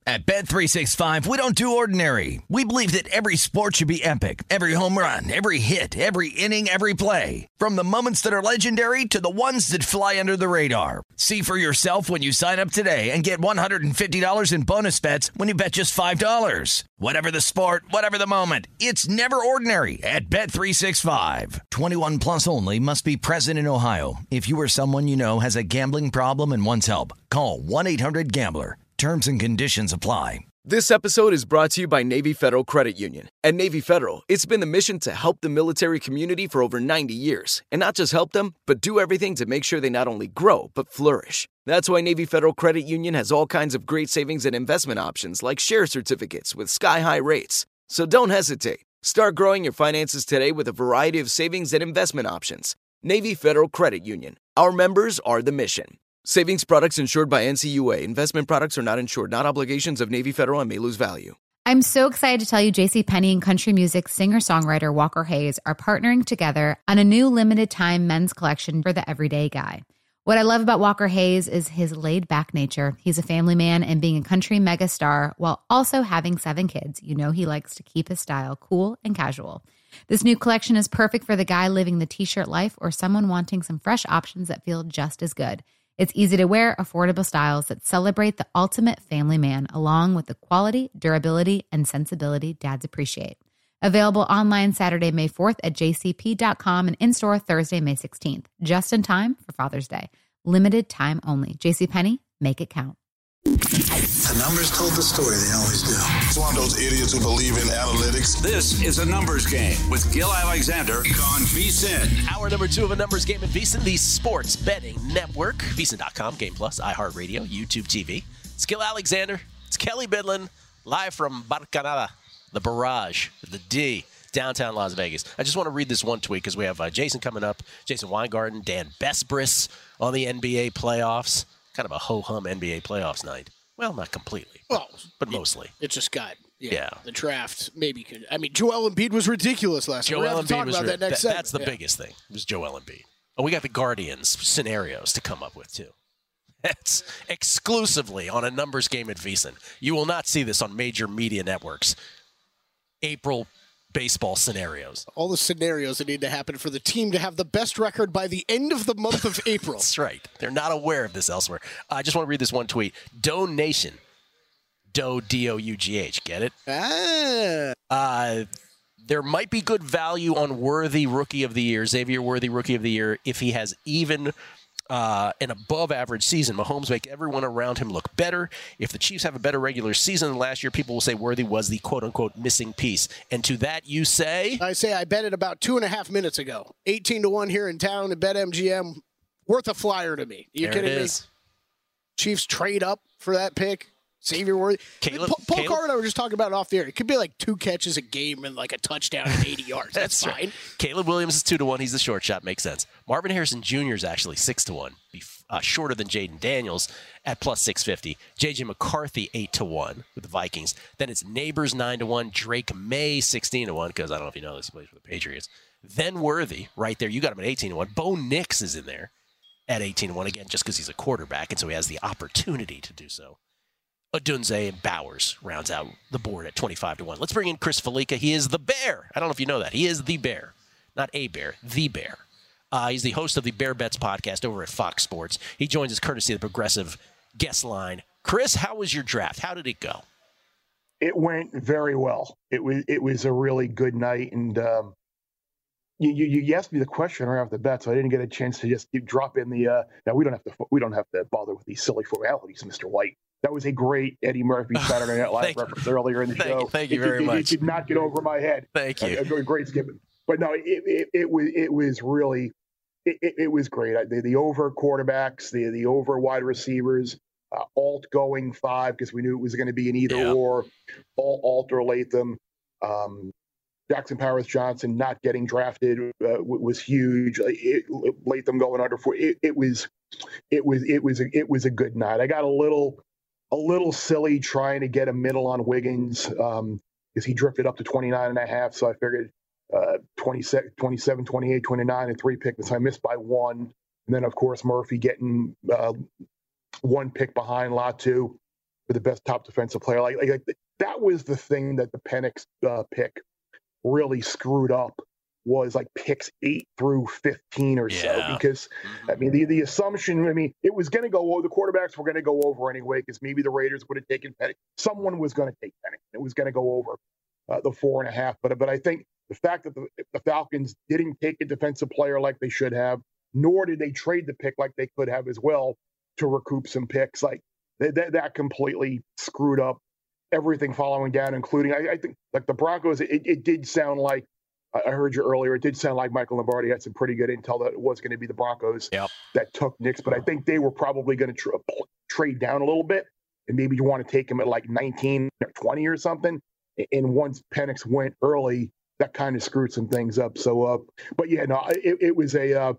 At Bet365, we don't do ordinary. We believe that every sport should be epic. Every home run, every hit, every inning, every play. From the moments that are legendary to the ones that fly under the radar. See for yourself when you sign up today and get $150 in bonus bets when you bet just $5. Whatever the sport, whatever the moment, it's never ordinary at Bet365. 21 plus only. Must be present in Ohio. If you or someone you know has a gambling problem and wants help, call 1-800-GAMBLER. Terms and conditions apply. This episode is brought to you by Navy Federal Credit Union. At Navy Federal, it's been the mission to help the military community for over 90 years. And not just help them, but do everything to make sure they not only grow, but flourish. That's why Navy Federal Credit Union has all kinds of great savings and investment options like share certificates with sky-high rates. So don't hesitate. Start growing your finances today with a variety of savings and investment options. Navy Federal Credit Union. Our members are the mission. Savings products insured by NCUA. Investment products are not insured, not obligations of Navy Federal and may lose value. I'm so excited to tell you JCPenney and country music singer-songwriter Walker Hayes are partnering together on a new limited-time men's collection for the everyday guy. What I love about Walker Hayes is his laid-back nature. He's a family man, and being a country megastar while also having 7 kids, you know he likes to keep his style cool and casual. This new collection is perfect for the guy living the t-shirt life or someone wanting some fresh options that feel just as good. It's easy to wear, affordable styles that celebrate the ultimate family man, along with the quality, durability, and sensibility dads appreciate. Available online Saturday, May 4th at jcp.com and in-store Thursday, May 16th. Just in time for Father's Day. Limited time only. JCPenney, make it count. The numbers told the story, they always do. It's one of those idiots who believe in analytics. This is A Numbers Game with Gil Alexander on VSiN. Hour number 2 of A Numbers Game at VSiN, the sports betting network. VSiN.com, Game Plus, iHeartRadio, YouTube TV. It's Gil Alexander. It's Kelly Bidlin, live from Barcanada, the Barrage, the D, downtown Las Vegas. I just want to read this one tweet because we have Jason coming up, Jason Weingarten, Dan Besbris on the NBA playoffs. Kind of a ho-hum NBA playoffs night. Well, not completely, but mostly. It just got, the draft maybe could. I mean, Joel Embiid was ridiculous last night. We're going to talk about that next segment. That's the biggest thing, was Joel Embiid. Oh, we got the Guardians scenarios to come up with, too. That's exclusively on A Numbers Game at VSiN. You will not see this on major media networks. April baseball scenarios. All the scenarios that need to happen for the team to have the best record by the end of the month of April. That's right. They're not aware of this elsewhere. I just want to read this one tweet. Doe Nation. Doe, D-O-U-G-H. Get it? There might be good value on Worthy Rookie of the Year, Xavier Worthy Rookie of the Year, if he has even an above-average season. Mahomes make everyone around him look better. If the Chiefs have a better regular season than last year, people will say Worthy was the quote-unquote missing piece. And to that you say? I bet it about 2.5 minutes ago. 18-1 here in town at BetMGM. Worth a flyer to me. You kidding me? Chiefs trade up for that pick. Xavier Worthy. Paul Carr and I were just talking about it off the air. It could be like 2 catches a game and like a touchdown and 80 yards. That's fine. Right. Caleb Williams is 2-1. He's the short shot. Makes sense. Marvin Harrison Jr. is actually 6-1. Shorter than Jaden Daniels at plus 650. J.J. McCarthy 8-1 with the Vikings. Then it's Neighbors 9-1. Drake May 16-1 because I don't know if you know this. He plays for the Patriots. Then Worthy right there. You got him at 18-1. Bo Nix is in there at 18-1 again just because he's a quarterback and so he has the opportunity to do so. Odunze and Bowers rounds out the board at 25-1. Let's bring in Chris Felica. He is the Bear. I don't know if you know that. He is the Bear. Not a Bear, the Bear. He's the host of the Bear Bets podcast over at Fox Sports. He joins us courtesy of the Progressive guest line. Chris, how was your draft? How did it go? It went very well. It was a really good night, and you asked me the question right off the bat, so I didn't get a chance to just drop in the. Now we don't have to bother with these silly formalities, Mr. White. That was a great Eddie Murphy Saturday Night Live reference earlier in the show. Thank you very much. It did not get over my head. Thank you. Great skipping. But no, it was really it was great. The over quarterbacks, the over wide receivers, Alt going 5 because we knew it was going to be an either or. Alt or Latham. Jackson Powers Johnson not getting drafted was huge. Latham going under 4. It was a good night. I got a little silly trying to get a middle on Wiggins because he drifted up to 29.5. So I figured 27, 28, 29, and 3 picks. So I missed by 1. And then, of course, Murphy getting 1 pick behind Latu. for the best top defensive player. Like that was the thing that the Penix pick really screwed up, was like picks 8 through 15 or so. Because I mean, the assumption, I mean, it was going to go, the quarterbacks were going to go over anyway, because maybe the Raiders would have taken Penix. Someone was going to take Penix. It was going to go over the 4.5. But I think the fact that the Falcons didn't take a defensive player like they should have, nor did they trade the pick like they could have as well to recoup some picks, like that completely screwed up everything following down, including, I think, like the Broncos, it did sound like, I heard you earlier, it did sound like Michael Lombardi had some pretty good intel that it was going to be the Broncos that took Nix, but I think they were probably going to trade down a little bit, and maybe you want to take him at like 19 or 20 or something. And once Penix went early, that kind of screwed some things up. So, but yeah, no, it was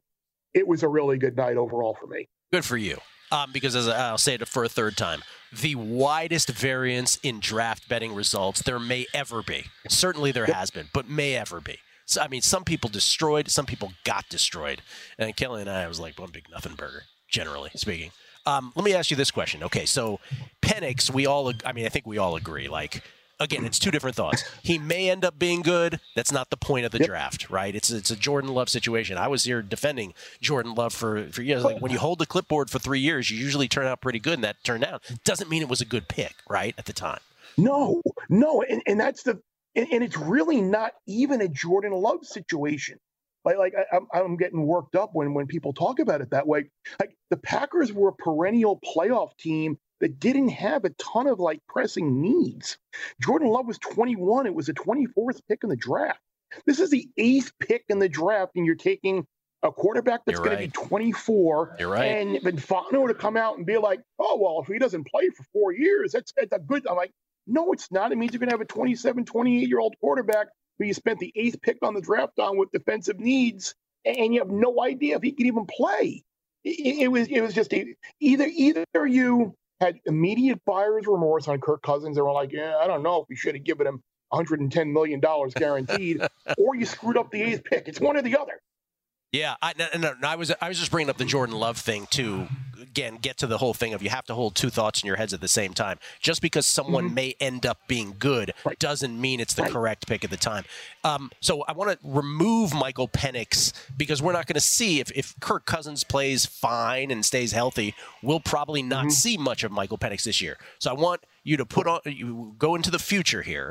a really good night overall for me. Good for you. Because, as I'll say it for a third time, the widest variance in draft betting results there may ever be. Certainly there has been, but may ever be. So, I mean, some people destroyed, some people got destroyed. And Kelly and I was like one big nothing burger, generally speaking. Let me ask you this question. Okay, so Penix, I think we all agree, like, again, it's two different thoughts. He may end up being good. That's not the point of the draft, right? It's a Jordan Love situation. I was here defending Jordan Love for years. Like, when you hold the clipboard for 3 years, you usually turn out pretty good, and that turned out. Doesn't mean it was a good pick, right, at the time. No, and that's and it's really not even a Jordan Love situation. Like I'm getting worked up when people talk about it that way. Like, the Packers were a perennial playoff team that didn't have a ton of like pressing needs. Jordan Love was 21. It was the 24th pick in the draft. This is the 8th pick in the draft, and you're taking a quarterback that's going to be 24. You're right. And Fano to come out and be like, oh, well, if he doesn't play for 4 years, that's a good. I'm like, no, it's not. It means you're going to have a 27, 28-year-old quarterback who you spent the 8th pick on the draft on with defensive needs, and you have no idea if he can even play. It was just either you had immediate buyer's remorse on Kirk Cousins. They were like, I don't know if we should have given him $110 million guaranteed, or you screwed up the 8th pick. It's one or the other. Yeah, I was just bringing up the Jordan Love thing to, again, get to the whole thing of you have to hold two thoughts in your heads at the same time. Just because someone may end up being good doesn't mean it's the correct pick at the time. So I want to remove Michael Penix, because we're not going to see if Kirk Cousins plays fine and stays healthy, we'll probably not see much of Michael Penix this year. So I want you to go into the future here.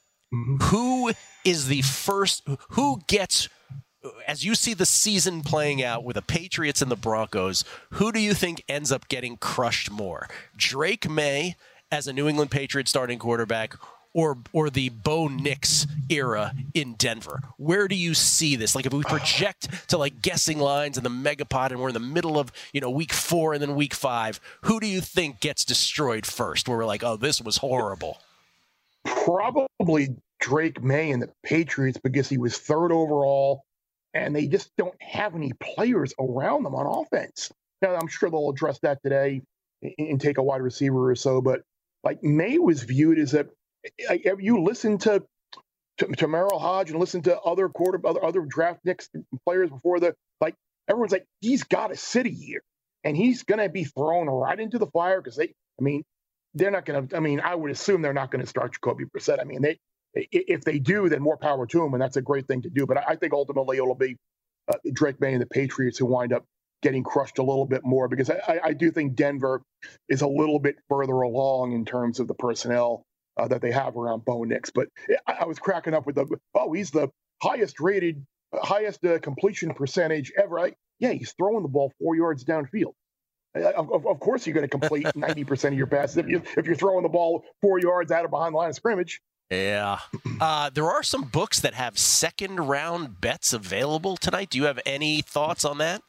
Who is the first? Who gets? As you see the season playing out with the Patriots and the Broncos, who do you think ends up getting crushed more? Drake May as a New England Patriots starting quarterback, or the Bo Nix era in Denver? Where do you see this? Like, if we project to like guessing lines in the Megapod and we're in the middle of, week 4 and then week 5, who do you think gets destroyed first? Where we're like, oh, this was horrible. Probably Drake May and the Patriots, because he was 3rd overall. And they just don't have any players around them on offense. Now, I'm sure they'll address that today and take a wide receiver or so. But like, May was viewed as you listen to Merrill Hodge and listen to other draft Knicks players before everyone's like, he's got to sit a year and he's going to be thrown right into the fire, because they're not going to. I would assume they're not going to start Jacoby Brissett. If they do, then more power to them, and that's a great thing to do. But I think ultimately it'll be Drake May and the Patriots who wind up getting crushed a little bit more, because I do think Denver is a little bit further along in terms of the personnel that they have around Bo Nix. But I was cracking up with he's the highest completion percentage ever. Yeah, he's throwing the ball 4 yards downfield. Of course you're going to complete 90% of your passes if you're throwing the ball 4 yards out of behind the line of scrimmage. Yeah. There are some books that have second-round bets available tonight. Do you have any thoughts on that?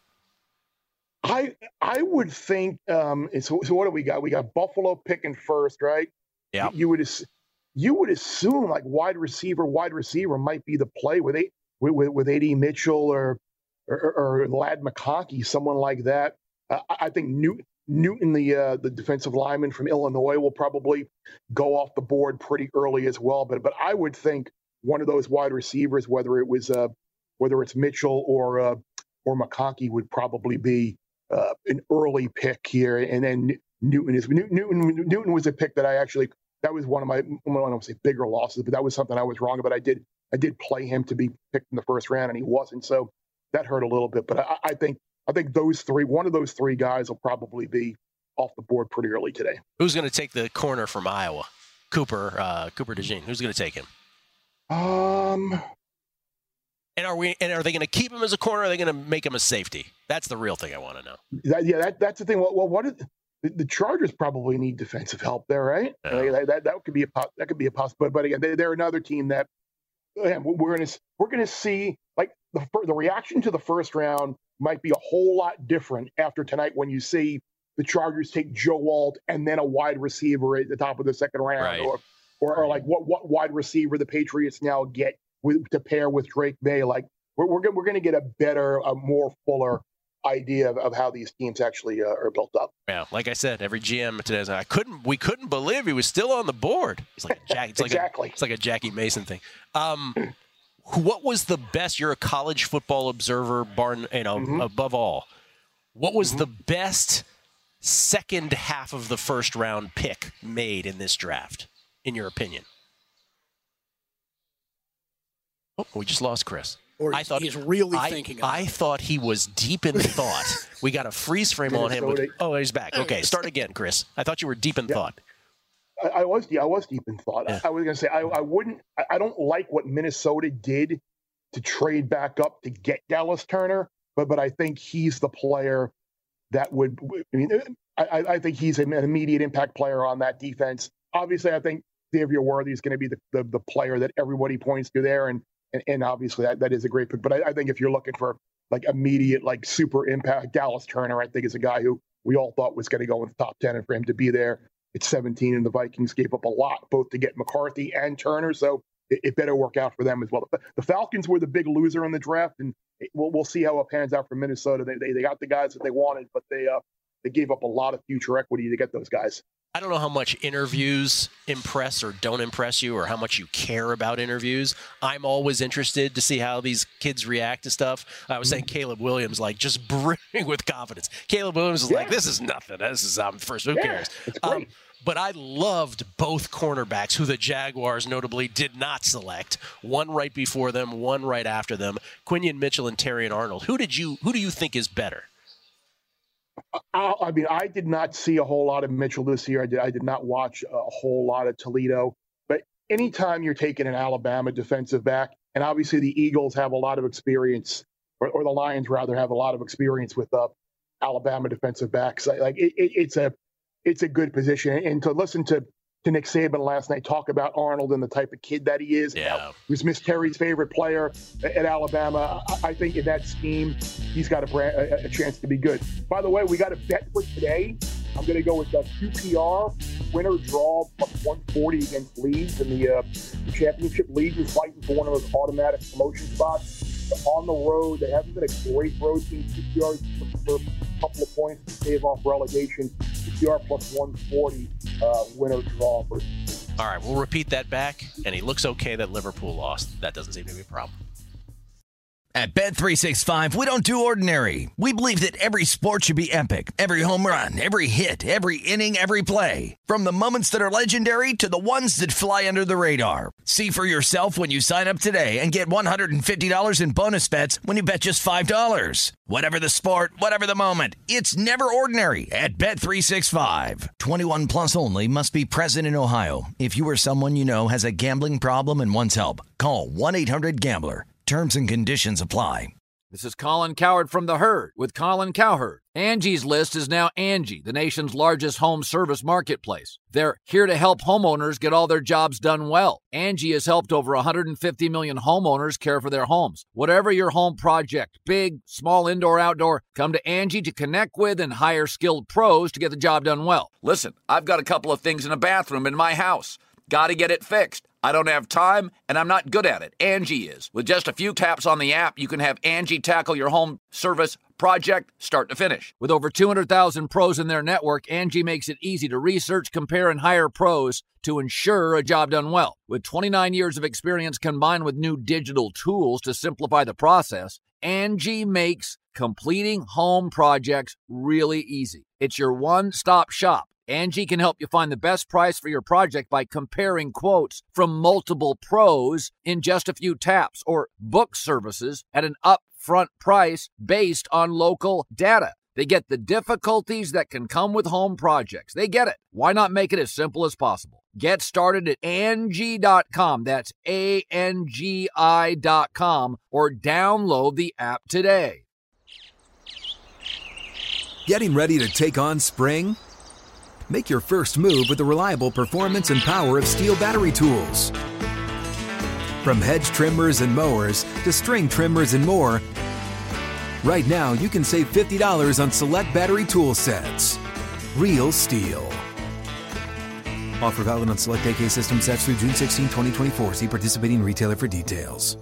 I would think so what do we got? We got Buffalo picking first, right? Yeah. You would assume like wide receiver might be the play with A.D. Mitchell or Ladd McConkey, someone like that. I think Newton, the defensive lineman from Illinois, will probably go off the board pretty early as well. But I would think one of those wide receivers, whether it's Mitchell or McConkey, would probably be an early pick here. And then Newton is. Newton was a pick that that was one of my, I don't want to say bigger losses, but that was something I was wrong about. I did play him to be picked in the first round, and he wasn't. So that hurt a little bit. But I think one of those three guys will probably be off the board pretty early today. Who's going to take the corner from Iowa? Cooper DeJean. Who's going to take him? And are they going to keep him as a corner? Or are they going to make him a safety? That's the real thing I want to know. That's the thing. Well, the Chargers probably need defensive help there, right? Yeah. That could be a possibility. But again, they're another team that we're going to see, like, the reaction to the first round might be a whole lot different after tonight when you see the Chargers take Joe Alt and then a wide receiver at the top of the second round, right. or like what wide receiver the Patriots now get to pair with Drake May. Like we're going to get a more fuller idea of how these teams actually are built up. Yeah, like I said, every GM today, we couldn't believe he was still on the board. It's like it's like a Jackie Mason thing. What was the best? You're a college football observer, above all. What was the best second half of the first round pick made in this draft, in your opinion? Oh, we just lost Chris. Or he's really thinking about it. I thought he was deep in thought. We got a freeze frame on him. He's back. Okay, start again, Chris. I thought you were deep in thought. I was deep in thought. Yeah. I was going to say I don't like what Minnesota did to trade back up to get Dallas Turner, but I think he's the player that would. I think he's an immediate impact player on that defense. Obviously, I think Xavier Worthy is going to be the player that everybody points to there, and obviously that is a great pick. But I think if you're looking for like immediate, like super impact, Dallas Turner, I think is a guy who we all thought was going to go in the top 10, and for him to be there at 17, and the Vikings gave up a lot both to get McCarthy and Turner, so it better work out for them as well. The Falcons were the big loser in the draft, and we'll see how it pans out for Minnesota. They got the guys that they wanted, but they gave up a lot of future equity to get those guys. I don't know how much interviews impress or don't impress you, or how much you care about interviews. I'm always interested to see how these kids react to stuff. I was saying Caleb Williams, like, just brimming with confidence. Caleb Williams is like, this is nothing. This is first. Who cares? It's great. But I loved both cornerbacks, who the Jaguars notably did not select. One right before them, one right after them. Quinion Mitchell and Terrion Arnold. Who do you think is better? I did not see a whole lot of Mitchell this year. I did not watch a whole lot of Toledo. But anytime you're taking an Alabama defensive back, and obviously the Eagles have a lot of experience, or the Lions rather have a lot of experience with Alabama defensive backs. Like it's a good position. And to listen to Nick Saban last night talk about Arnold and the type of kid that he is, who's Miss Terry's favorite player at Alabama, I think in that scheme, he's got a chance to be good. By the way, we got a bet for today. I'm going to go with the QPR winner draw plus 140 against Leeds, and the championship. Leeds is fighting for one of those automatic promotion spots. They're on the road. They haven't been a great road team. QPR is for a couple of points to save off relegation. QPR plus 140 winner draw. All right, we'll repeat that back. And he looks okay that Liverpool lost. That doesn't seem to be a problem. At Bet365, we don't do ordinary. We believe that every sport should be epic. Every home run, every hit, every inning, every play. From the moments that are legendary to the ones that fly under the radar. See for yourself when you sign up today and get $150 in bonus bets when you bet just $5. Whatever the sport, whatever the moment, it's never ordinary at Bet365. 21 plus only. Must be present in Ohio. If you or someone you know has a gambling problem and wants help, call 1-800-GAMBLER. Terms and conditions apply. This is Colin Cowherd from The Herd with Colin Cowherd. Angie's List is now Angie, the nation's largest home service marketplace. They're here to help homeowners get all their jobs done well. Angie has helped over 150 million homeowners care for their homes. Whatever your home project, big, small, indoor, outdoor, come to Angie to connect with and hire skilled pros to get the job done well. Listen, I've got a couple of things in a bathroom in my house. Got to get it fixed. I don't have time, and I'm not good at it. Angie is. With just a few taps on the app, you can have Angie tackle your home service project start to finish. With over 200,000 pros in their network, Angie makes it easy to research, compare, and hire pros to ensure a job done well. With 29 years of experience combined with new digital tools to simplify the process, Angie makes completing home projects really easy. It's your one-stop shop. Angie can help you find the best price for your project by comparing quotes from multiple pros in just a few taps, or book services at an upfront price based on local data. They get the difficulties that can come with home projects. They get it. Why not make it as simple as possible? Get started at Angie.com. That's ANGI.com, or download the app today. Getting ready to take on spring? Make your first move with the reliable performance and power of Steel battery tools. From hedge trimmers and mowers to string trimmers and more, right now you can save $50 on select battery tool sets. Real Steel. Offer valid on select AK system sets through June 16, 2024. See participating retailer for details.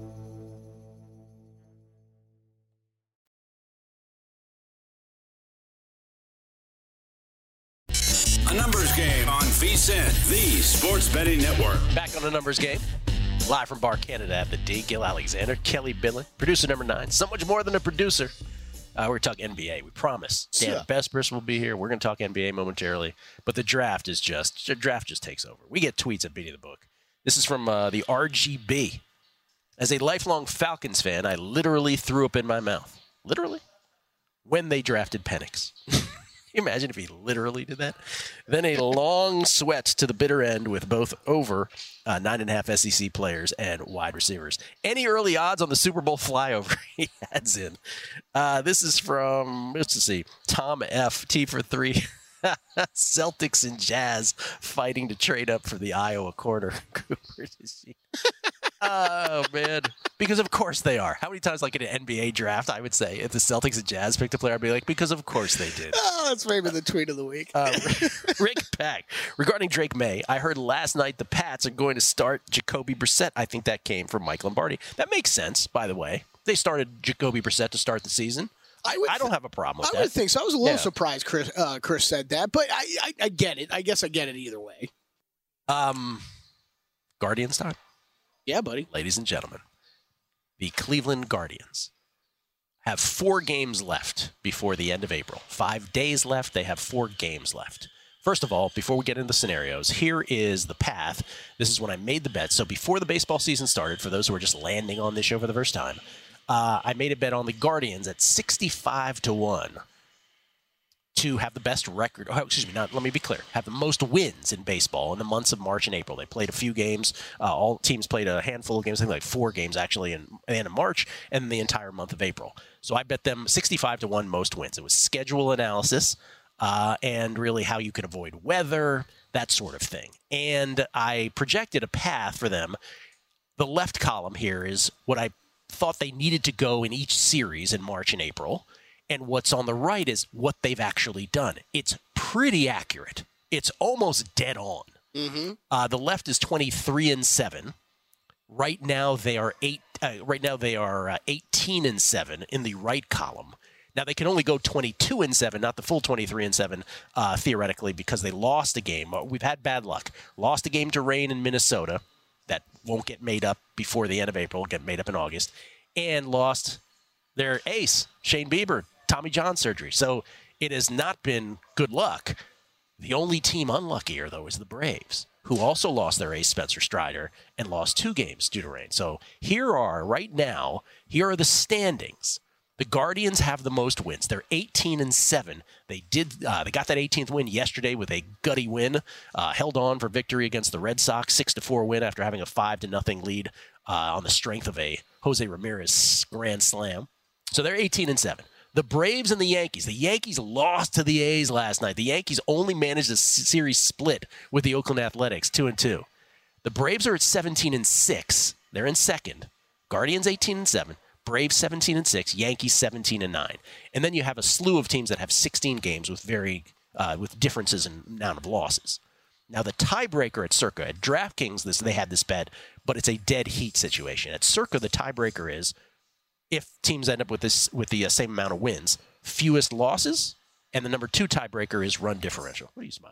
A numbers game on VSiN, the Sports Betting Network. Back on the numbers game. Live from Bar Canada at the D. Gil Alexander, Kelly Bidlin, producer number 9. So much more than a producer. We're talking NBA, we promise. Dan Besbris will be here. We're going to talk NBA momentarily. But the draft just takes over. We get tweets at Beating the Book. This is from the RGB. As a lifelong Falcons fan, I literally threw up in my mouth. Literally? When they drafted Penix. Can you imagine if he literally did that? Then a long sweat to the bitter end with both over 9.5 SEC players and wide receivers. Any early odds on the Super Bowl flyover? He adds in. This is from, let's see, Tom F. T for 3. Celtics and Jazz fighting to trade up for the Iowa corner. Cooper oh, man. Because of course they are. How many times, like in an NBA draft, I would say, if the Celtics and Jazz picked a player, I'd be like, because of course they did. Oh, that's maybe the tweet of the week. Rick Pack. Regarding Drake May, I heard last night the Pats are going to start Jacoby Brissett. I think that came from Mike Lombardi. That makes sense, by the way. They started Jacoby Brissett to start the season. I don't have a problem with that. I would think so. I was a little surprised Chris said that, but I get it. I guess I get it either way. Guardians time. Yeah, buddy. Ladies and gentlemen, the Cleveland Guardians have 4 games left before the end of April. 5 days left. They have 4 games left. First of all, before we get into the scenarios, here is the path. This is when I made the bet. So before the baseball season started, for those who are just landing on this show for the first time, I made a bet on the Guardians at 65-1 to have the best record. Oh, excuse me, let me be clear. Have the most wins in baseball in the months of March and April. They played a few games. All teams played a handful of games, I think like 4 games actually in the end of March and the entire month of April. So I bet them 65-1 most wins. It was schedule analysis and really how you could avoid weather, that sort of thing. And I projected a path for them. The left column here is what I thought they needed to go in each series in March and April. And what's on the right is what they've actually done. It's pretty accurate. It's almost dead on. Mm-hmm. The left is 23-7. Right now they are 18-7 in the right column. Now they can only go 22-7, not the full 23-7 theoretically, because they lost a game. We've had bad luck. Lost a game to rain in Minnesota that won't get made up before the end of April. Get made up in August, and lost their ace Shane Bieber. Tommy John surgery. So it has not been good luck. The only team unluckier, though, is the Braves, who also lost their ace Spencer Strider and lost 2 games due to rain. So here are the standings. The Guardians have the most wins. They're 18-7. They got that 18th win yesterday with a gutty win. Held on for victory against the Red Sox, 6-4 win after having a 5-0 lead on the strength of a Jose Ramirez grand slam. So they're 18-7. The Braves and the Yankees lost to the A's last night. The Yankees only managed a series split with the Oakland Athletics, 2-2. The Braves are at 17-6. They're in second. Guardians 18-7. Braves 17-6. Yankees 17-9. And then you have a slew of teams that have 16 games with with differences in amount of losses. Now the tiebreaker at Circa, at DraftKings, they had this bet, but it's a dead heat situation. At Circa, the tiebreaker is, if teams end up with the same amount of wins, fewest losses, and the number 2 tiebreaker is run differential. What are you smiling about?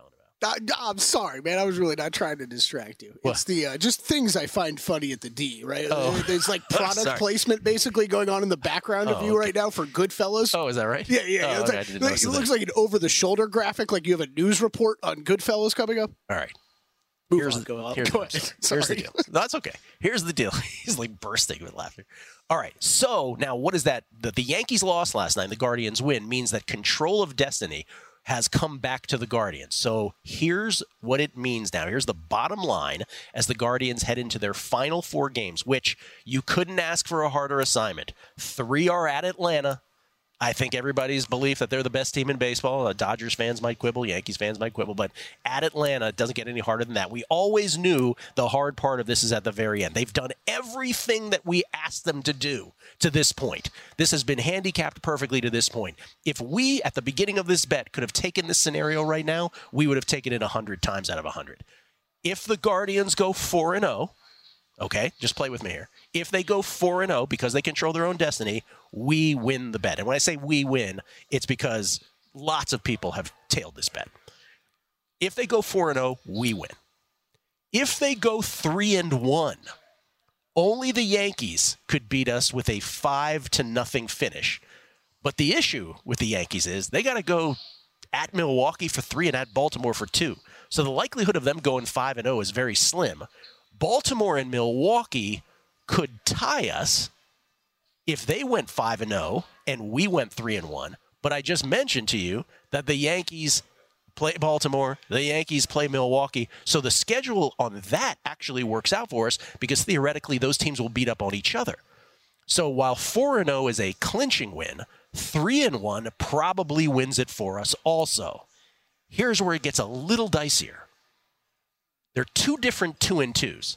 I'm sorry, man. I was really not trying to distract you. What? It's the just things I find funny at the D, right? Oh. There's like product placement basically going on in the background of you right now for Goodfellas. Oh, is that right? Yeah. Oh, It looks like an over-the-shoulder graphic, like you have a news report on Goodfellas coming up. All right. Here's the deal. No, that's okay. Here's the deal. He's like bursting with laughter. All right. So now what is that? The Yankees lost last night. The Guardians win means that control of destiny has come back to the Guardians. So here's what it means now. Here's the bottom line as the Guardians head into their final 4 games, which you couldn't ask for a harder assignment. 3 are at Atlanta. I think everybody's belief that they're the best team in baseball. Dodgers fans might quibble, Yankees fans might quibble, but at Atlanta, it doesn't get any harder than that. We always knew the hard part of this is at the very end. They've done everything that we asked them to do to this point. This has been handicapped perfectly to this point. If we, at the beginning of this bet, could have taken this scenario right now, we would have taken it 100 times out of 100. If the Guardians go 4-0, okay, just play with me here. If they go 4-0 because they control their own destiny, we win the bet. And when I say we win, it's because lots of people have tailed this bet. If they go 4-0, we win. If they go 3-1, only the Yankees could beat us with a 5-0 finish. But the issue with the Yankees is they got to go at Milwaukee for 3 and at Baltimore for 2. So the likelihood of them going 5-0 is very slim. Baltimore and Milwaukee could tie us if they went 5-0 and we went 3-1. But I just mentioned to you that the Yankees play Baltimore, the Yankees play Milwaukee. So the schedule on that actually works out for us because theoretically those teams will beat up on each other. So while 4-0 is a clinching win, 3-1 probably wins it for us also. Here's where it gets a little dicier. There are 2 different 2-2s.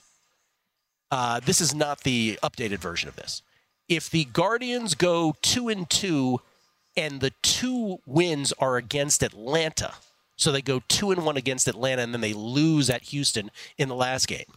This is not the updated version of this. If the Guardians go 2-2 and the 2 wins are against Atlanta, so they go 2-1 against Atlanta and then they lose at Houston in the last game.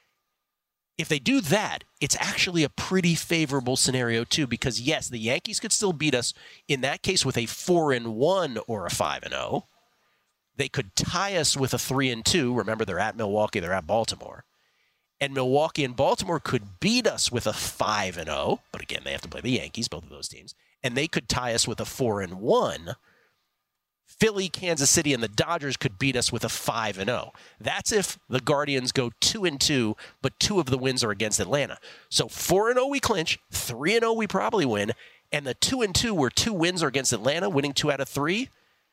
If they do that, it's actually a pretty favorable scenario too, because yes, the Yankees could still beat us in that case with a 4-1 or a 5-0. They could tie us with a 3-2. Remember, they're at Milwaukee, they're at Baltimore. And Milwaukee and Baltimore could beat us with a 5-0. But again, they have to play the Yankees, both of those teams. And they could tie us with a 4-1. Philly, Kansas City, and the Dodgers could beat us with a 5-0. That's if the Guardians go 2-2, but 2 of the wins are against Atlanta. So 4-0 we clinch, 3-0 we probably win, and the 2-2 where 2 wins are against Atlanta, winning 2 out of 3,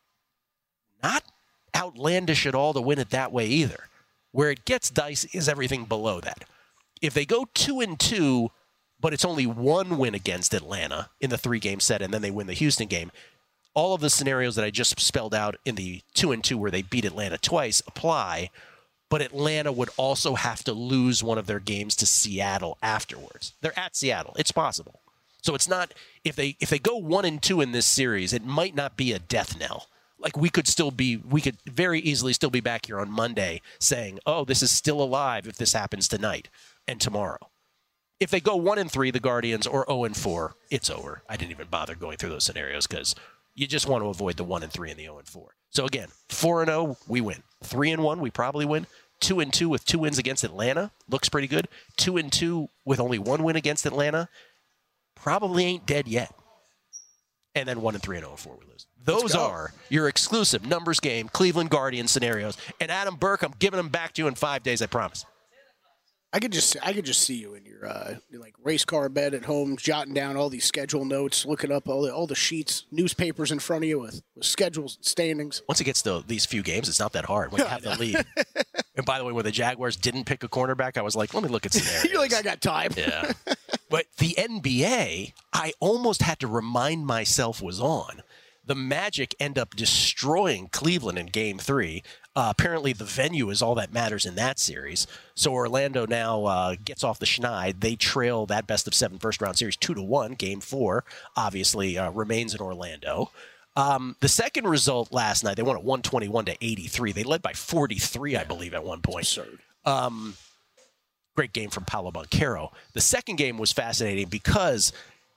not outlandish at all to win it that way either. Where it gets dicey is everything below that. If they go 2-2, but it's only 1 win against Atlanta in the 3-game set, and then they win the Houston game, all of the scenarios that I just spelled out in the 2-2 where they beat Atlanta twice apply, but Atlanta would also have to lose one of their games to Seattle afterwards. They're at Seattle. It's possible. So it's not, if they go 1-2 in this series, it might not be a death knell. Like we could very easily still be back here on Monday saying, oh, this is still alive if this happens tonight and tomorrow. If they go 1-3, the Guardians, or 0-4, it's over. I didn't even bother going through those scenarios because you just want to avoid the 1-3 and the 0-4. So again, 4-0, we win. 3-1, we probably win. 2-2 with 2 wins against Atlanta, looks pretty good. 2-2 with only 1 win against Atlanta, probably ain't dead yet. And then 1-3 and 0-4 we lose. Those are your exclusive numbers game Cleveland Guardians scenarios. And Adam Burke, I'm giving them back to you in 5 days, I promise. I could just see you in your like race car bed at home, jotting down all these schedule notes, looking up all the sheets, newspapers in front of you with schedules, standings. Once it gets to these few games, it's not that hard when you have the lead. And by the way, when the Jaguars didn't pick a cornerback, I was like, let me look at scenarios. You're like, I got time. Yeah. But the NBA, I almost had to remind myself was on. The Magic end up destroying Cleveland in Game 3. Apparently, the venue is all that matters in that series. So Orlando now gets off the schneid. They trail that best-of-7 first-round series 2-1. Game 4, obviously, remains in Orlando. The second result last night, they won at 121-83. They led by 43, I believe, at one point. Absurd. Great game from Paolo Banchero. The second game was fascinating because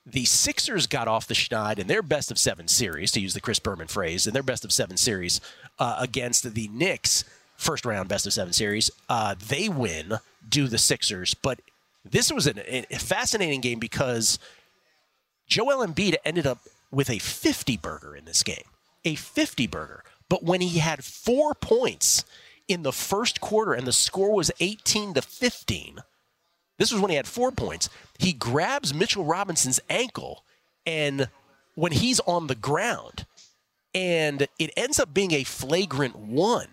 the Sixers got off the schneid in their best of 7 series, to use the Chris Berman phrase, in their best of 7 series against the Knicks, first round best of 7 series. They win, do the Sixers. But this was a fascinating game because Joel Embiid ended up with a 50-burger in this game. A 50-burger. But when he had 4 points in the first quarter and the score was 18-15, this was when he had 4 points. He grabs Mitchell Robinson's ankle, and when he's on the ground, and it ends up being a flagrant 1.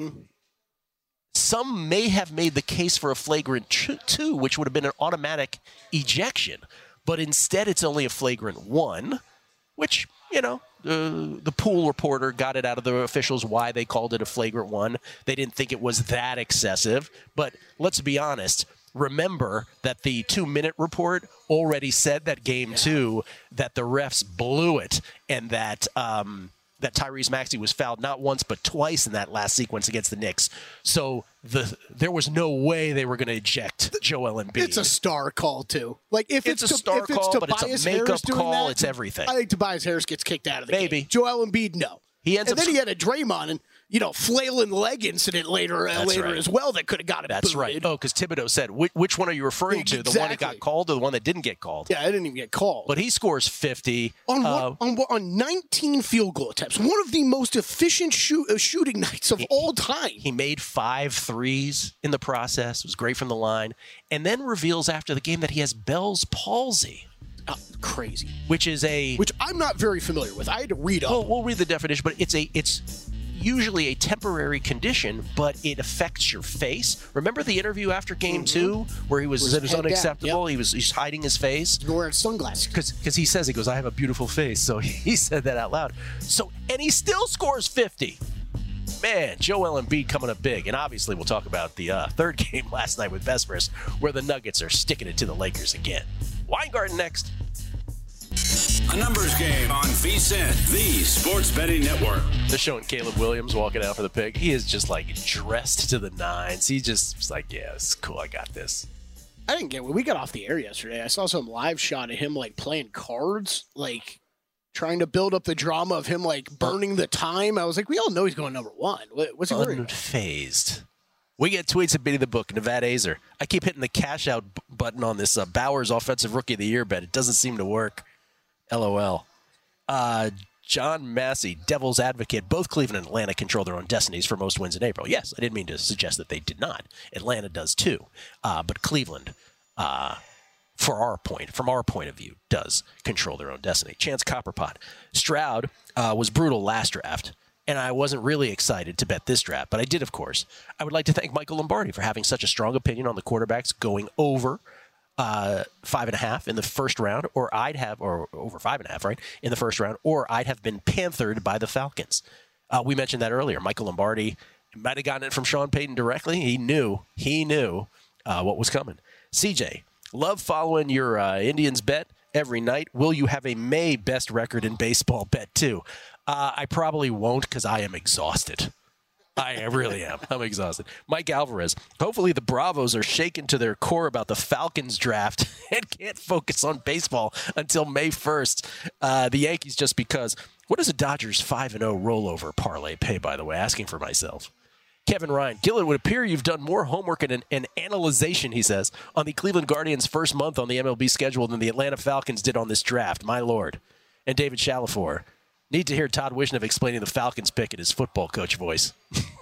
Some may have made the case for a flagrant 2, which would have been an automatic ejection. But instead, it's only a flagrant 1, which, the pool reporter got it out of the officials why they called it a flagrant 1. They didn't think it was that excessive. But let's be honest. Remember that the 2-minute report already said that game 2 that the refs blew it and that that Tyrese Maxey was fouled not once but twice in that last sequence against the Knicks. So there was no way they were going to eject Joel Embiid. It's a star call too. Like if it's a star call, but it's a makeup call. It's everything. I think Tobias Harris gets kicked out of the game. Joel Embiid, no. He ends and then he had a Draymond and flailing leg incident later as well that could have got him. That's booted. right. Oh, because Thibodeau said, which one are you referring to? The one that got called or the one that didn't get called? Yeah, it didn't even get called. But he scores 50 on 19 field goal attempts. One of the most efficient shooting nights of all time. He made 5 threes in the process. It was great from the line, and then reveals after the game that he has Bell's palsy. Crazy. Which I'm not very familiar with. I had to read up. Well, we'll read the definition, but it's usually a temporary condition, but it affects your face. Remember the interview after game 2 where it was unacceptable? Yep. He's hiding his face. He's wearing sunglasses. Because he says, I have a beautiful face. So he said that out loud. And he still scores 50. Man, Joel Embiid coming up big. And obviously we'll talk about the third game last night with Vespers, where the Nuggets are sticking it to the Lakers again. Weingarten next. A numbers game on VSiN, the Sports Betting Network. They're showing Caleb Williams walking out for the pick. He is just dressed to the nines. He just was yeah, this is cool. I got this. I didn't get when we got off the air yesterday. I saw some live shot of him playing cards, trying to build up the drama of him burning the time. I was we all know he's going number 1. What's he worried about? Unfazed. We get tweets at Benny the Book, Nevada Azer. I keep hitting the cash out button on this Bowers Offensive Rookie of the Year bet. It doesn't seem to work. LOL. John Massey, Devil's Advocate. Both Cleveland and Atlanta control their own destinies for most wins in April. Yes, I didn't mean to suggest that they did not. Atlanta does too. But Cleveland, from our point of view, does control their own destiny. Chance Copperpot. Stroud was brutal last draft. And I wasn't really excited to bet this draft, but I did, of course. I would like to thank Michael Lombardi for having such a strong opinion on the quarterbacks going over 5.5 in the first round, or over 5.5, right, in the first round, or I'd have been panthered by the Falcons. We mentioned that earlier. Michael Lombardi might have gotten it from Sean Payton directly. He knew what was coming. CJ, love following your Indians bet every night. Will you have a May best record in baseball bet too? I probably won't because I am exhausted. I really am. I'm exhausted. Mike Alvarez. Hopefully the Bravos are shaken to their core about the Falcons draft and can't focus on baseball until May 1st. The Yankees just because. What does a Dodgers 5-0 rollover parlay pay, by the way? Asking for myself. Kevin Ryan. Gillen, would appear you've done more homework and analyzation, he says, on the Cleveland Guardians' first month on the MLB schedule than the Atlanta Falcons did on this draft. My Lord. And David Shalafor. Need to hear Todd Wishnev explaining the Falcons pick in his football coach voice.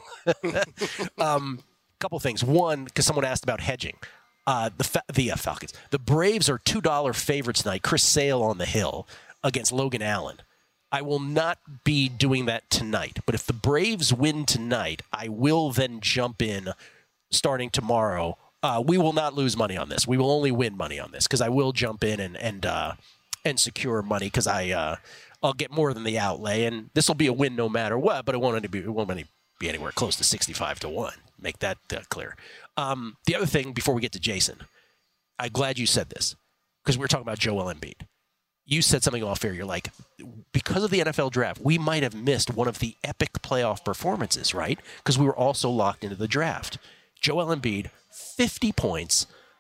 Couple things. One, because someone asked about hedging. The Falcons. The Braves are $2 favorites tonight. Chris Sale on the hill against Logan Allen. I will not be doing that tonight. But if the Braves win tonight, I will then jump in starting tomorrow. We will not lose money on this. We will only win money on this because I will jump in and secure money because I'll get more than the outlay, and this will be a win no matter what, but it won't be anywhere close to 65-1. Make that clear. The other thing, before we get to Jason, I'm glad you said this, because we were talking about Joel Embiid. You said something off air. You're like, because of the NFL draft, we might have missed one of the epic playoff performances, right? Because we were also locked into the draft. Joel Embiid, 50 points,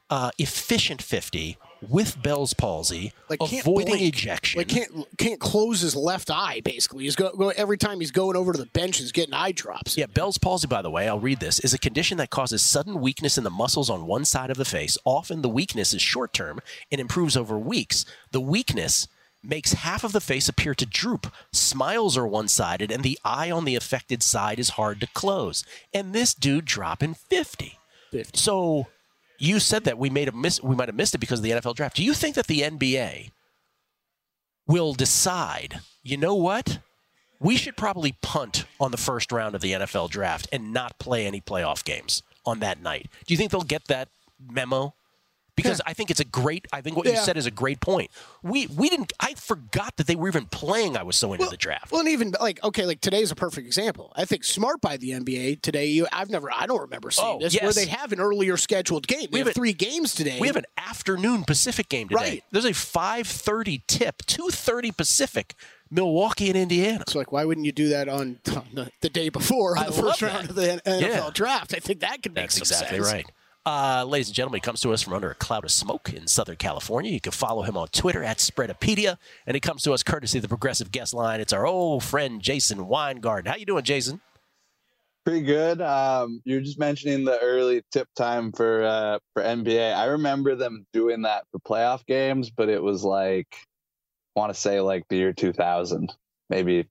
efficient 50 with Bell's palsy, avoiding ejection. Can't close his left eye, basically. He's every time he's going over to the bench, he's getting eye drops. Yeah, Bell's palsy, by the way, I'll read this, is a condition that causes sudden weakness in the muscles on one side of the face. Often the weakness is short-term and improves over weeks. The weakness makes half of the face appear to droop. Smiles are one-sided, and the eye on the affected side is hard to close. And this dude dropping 50. So you said that we might have missed it because of the NFL draft. Do you think that the NBA will decide, you know what? We should probably punt on the first round of the NFL draft and not play any playoff games on that night? Do you think they'll get that memo? Because I think it's I think what you said is a great point. I forgot that they were even playing. I was so into the draft. Well, and even like today's a perfect example. I think smart by the NBA today. I don't remember seeing this where they have an earlier scheduled game. We have 3 games today. We have an afternoon Pacific game today. Right. There's a 5:30 tip, 2:30 Pacific, Milwaukee and Indiana. So why wouldn't you do that on the day before the first round of the NFL draft? I think that could make some sense. That's exactly right. Ladies and gentlemen, he comes to us from under a cloud of smoke in Southern California. You can follow him on Twitter at Spreadopedia, and he comes to us courtesy of the Progressive Guest Line. It's our old friend Jason Weingarten. How you doing, Jason? Pretty good. You were just mentioning the early tip time for NBA. I remember them doing that for playoff games, but it was I want to say the year 2000, maybe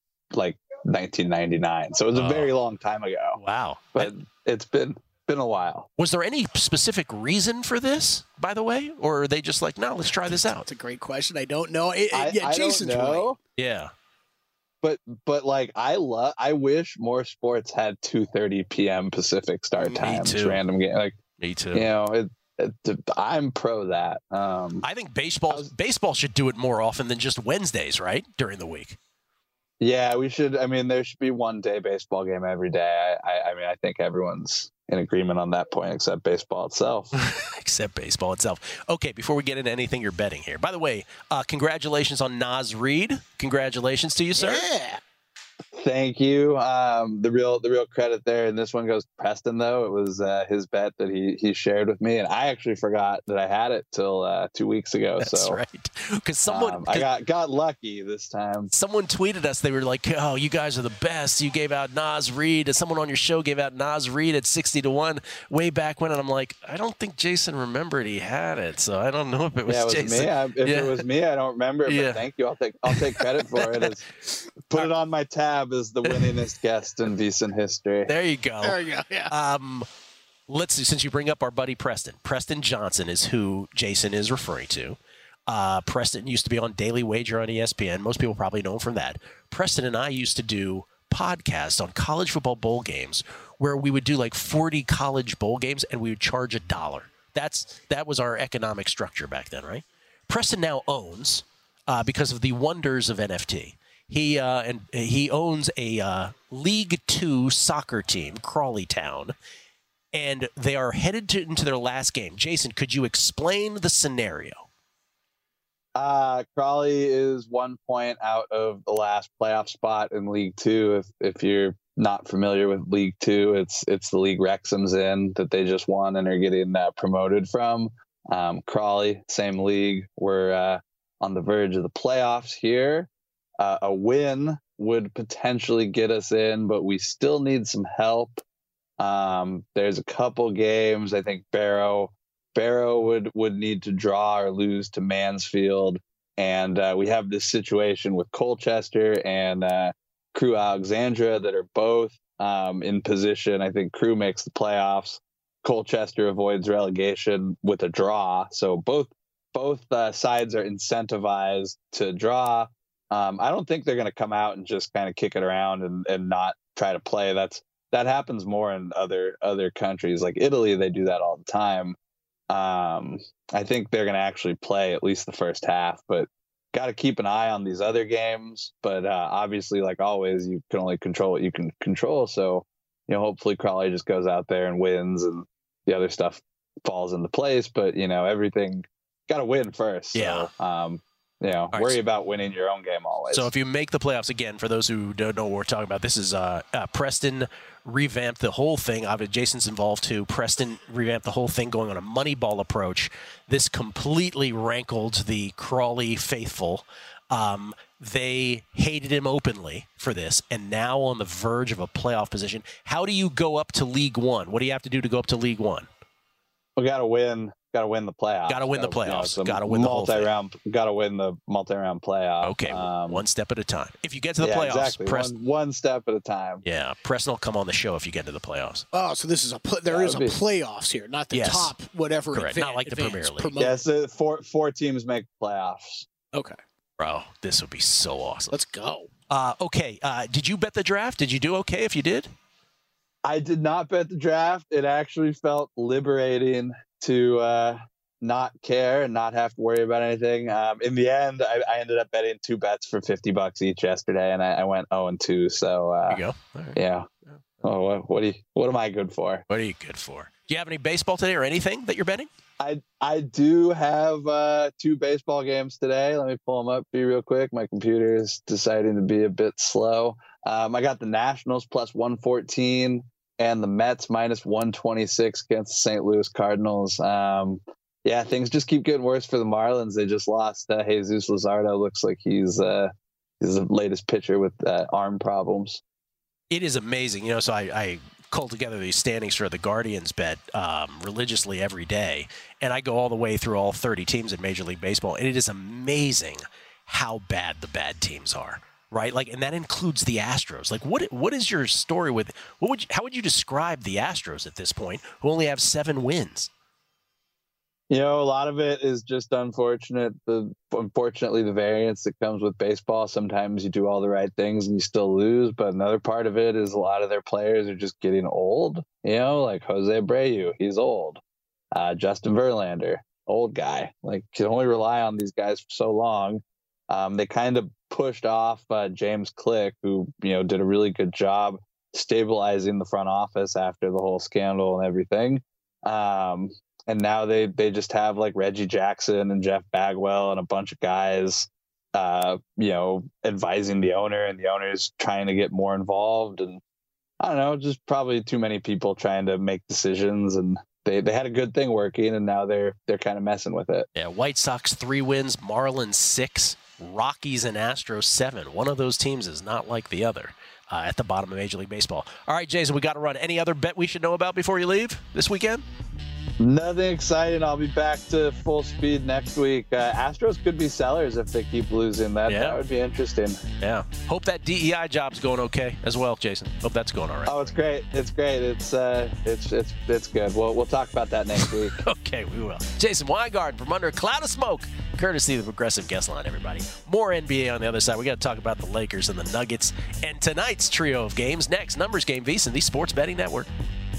1999. So it was a very long time ago. Wow. But it's been a while. Was there any specific reason for this, by the way? Or are they just no, let's try this out? That's a great question. I don't know. Jason's don't know. right. Yeah. But I wish more sports had 2:30 p.m. Pacific start times. Me too. Random game. Me too. I'm pro that. I think baseball should do it more often than just Wednesdays, right? During the week. Yeah, we should. I mean, there should be one day baseball game every day. I think everyone's in agreement on that point, except baseball itself. Okay, before we get into anything you're betting here. By the way, congratulations on Naz Reid. Congratulations to you, sir. Yeah. Thank you. The real credit there, and this one goes to Preston, though. It was his bet that he shared with me, and I actually forgot that I had it till 2 weeks ago. That's right. Because I got lucky this time. Someone tweeted us. They were like, "Oh, you guys are the best. You gave out Naz Reid." Someone on your show gave out Naz Reid at 60-1 way back when, and I'm like, I don't think Jason remembered he had it, so I don't know if it was Jason. Me. If it was me, I don't remember it. But thank you. I'll take credit for it. Put it on my tab as the winningest guest in VSiN history. There you go. Yeah. Let's see. Since you bring up our buddy Preston Johnson is who Jason is referring to. Preston used to be on Daily Wager on ESPN. Most people probably know him from that. Preston and I used to do podcasts on college football bowl games where we would do 40 college bowl games and we would charge $1. That was our economic structure back then, right? Preston now owns, because of the wonders of NFT, he owns a League 2 soccer team, Crawley Town, and they are headed into their last game. Jason, could you explain the scenario? Crawley is 1 point out of the last playoff spot in League 2. If you're not familiar with League 2, it's the league Wrexham's in that they just won and are getting promoted from. Crawley, same league. We're on the verge of the playoffs here. A win would potentially get us in, but we still need some help. There's a couple games. I think Barrow would need to draw or lose to Mansfield. And we have this situation with Colchester and Crew Alexandra that are both in position. I think Crew makes the playoffs. Colchester avoids relegation with a draw. So both sides are incentivized to draw. I don't think they're going to come out and just kind of kick it around and not try to play. That happens more in other countries. Like Italy, they do that all the time. I think they're going to actually play at least the first half, but got to keep an eye on these other games. But obviously, like always, you can only control what you can control. So, hopefully Crawley just goes out there and wins and the other stuff falls into place. But, everything got to win first. Yeah. So, worry about winning your own game always. So if you make the playoffs, again, for those who don't know what we're talking about, this is Preston revamped the whole thing. Obviously, Jason's involved too. Preston revamped the whole thing going on a Moneyball approach. This completely rankled the Crawley faithful. They hated him openly for this, and now on the verge of a playoff position. How do you go up to League One? What do you have to do to go up to League One? We got to win. Got to win the playoffs. Got to win the playoffs. Got to win the whole thing. Got to win the multi-round playoff. Okay, one step at a time. If you get to the playoffs, exactly. One step at a time. Yeah, Preston will come on the show if you get to the playoffs. Oh, so this is there is a playoffs here, not the top whatever. Correct. Not like the Premier League. Promoted. Yes, four teams make playoffs. Okay. Bro, this would be so awesome. Let's go. Okay, did you bet the draft? Did you do okay if you did? I did not bet the draft. It actually felt liberating to not care and not have to worry about anything. In the end, I ended up betting 2 bets for $50 each yesterday, and I went 0-2. So there you go. All right. Yeah. Oh, what am I good for? What are you good for? Do you have any baseball today or anything that you're betting? I do have 2 baseball games today. Let me pull them up for you real quick. My computer is deciding to be a bit slow. I got the Nationals plus 114 and the Mets minus 126 against the St. Louis Cardinals. Things just keep getting worse for the Marlins. They just lost Jesus Luzardo. Looks like he's the latest pitcher with arm problems. It is amazing. So I cull together these standings for the Guardians bet religiously every day, and I go all the way through all 30 teams in Major League Baseball, and it is amazing how bad the bad teams are, right? Like, and that includes the Astros. Like, what is your story with how would you describe the Astros at this point, who only have 7 wins? A lot of it is just unfortunately the variance that comes with baseball. Sometimes you do all the right things and you still lose, but another part of it is a lot of their players are just getting old. Like Jose Abreu, he's old. Justin Verlander, old guy. Like, can only rely on these guys for so long. They kind of pushed off James Click, who did a really good job stabilizing the front office after the whole scandal and everything. And now they just have like Reggie Jackson and Jeff Bagwell and a bunch of guys, advising the owner, and the owner is trying to get more involved. And I don't know, just probably too many people trying to make decisions. And they had a good thing working, and now they're kind of messing with it. Yeah, White Sox 3 wins, Marlins 6, Rockies and Astros 7. One of those teams is not like the other at the bottom of Major League Baseball. All right, Jason, we got to run. Any other bet we should know about before you leave this weekend? Nothing exciting. I'll be back to full speed next week. Astros could be sellers if they keep losing. That would be interesting. Yeah. Hope that DEI job's going okay as well, Jason. Hope that's going all right. Oh, it's great. It's great. It's good. We'll talk about that next week. Okay, we will. Jason Weingarten from Under a Cloud of Smoke, courtesy of the Progressive Guest Line, everybody. More NBA on the other side. We got to talk about the Lakers and the Nuggets and tonight's trio of games. Next, Numbers Game, VSiN, the Sports Betting Network.